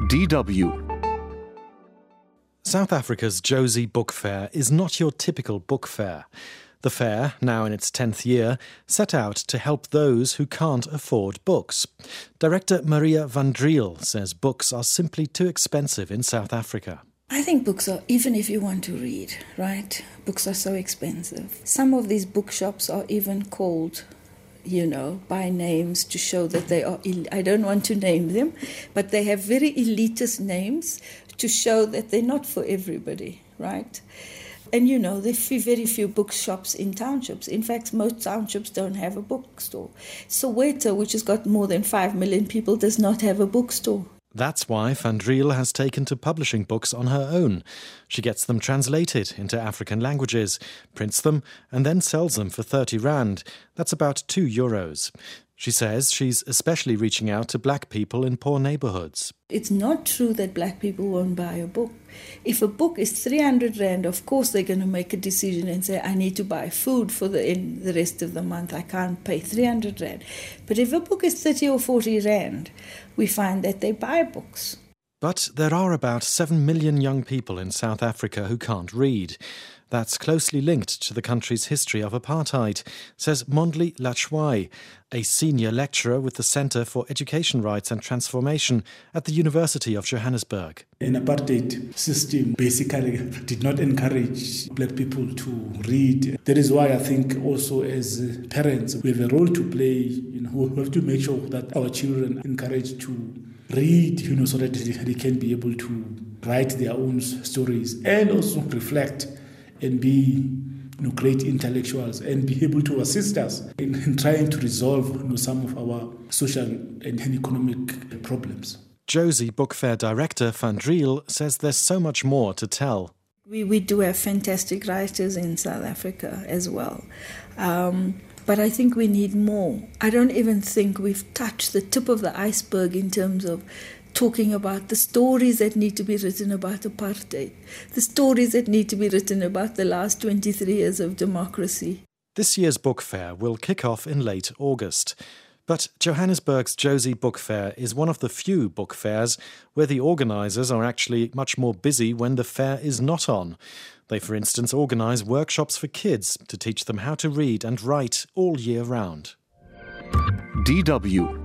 DW. South Africa's Jozi Book Fair is not your typical book fair. The fair, now in its 10th year, set out to help those who can't afford books. Director Maria van Driel says books are simply too expensive in South Africa. I think books are, even if you want to read, right? Books are so expensive. Some of these bookshops are even called, by names to show that they are, I don't want to name them, but they have very elitist names to show that they're not for everybody, right? And there are very few bookshops in townships. In fact, most townships don't have a bookstore. Soweto, which has got more than 5 million people, does not have a bookstore. That's why Van Driel has taken to publishing books on her own. She gets them translated into African languages, prints them, and then sells them for 30 rand. That's about €2. She says she's especially reaching out to black people in poor neighbourhoods. It's not true that black people won't buy a book. If a book is 300 rand, of course they're going to make a decision and say, I need to buy food for the rest of the month. I can't pay 300 rand. But if a book is 30 or 40 rand, we find that they buy books. But there are about 7 million young people in South Africa who can't read. That's closely linked to the country's history of apartheid, says Mondli Lachwai, a senior lecturer with the Centre for Education Rights and Transformation at the University of Johannesburg. An apartheid system basically did not encourage black people to read. That is why I think also as parents we have a role to play. We have to make sure that our children are encouraged to read, so that they can be able to write their own stories and also reflect and be great intellectuals and be able to assist us in trying to resolve some of our social and economic problems. Jozi Book Fair director Van Driel says there's so much more to tell. We do have fantastic writers in South Africa as well. But I think we need more. I don't even think we've touched the tip of the iceberg in terms of talking about the stories that need to be written about apartheid, the stories that need to be written about the last 23 years of democracy. This year's book fair will kick off in late August. But Johannesburg's Jozi Book Fair is one of the few book fairs where the organisers are actually much more busy when the fair is not on. They, for instance, organise workshops for kids to teach them how to read and write all year round. DW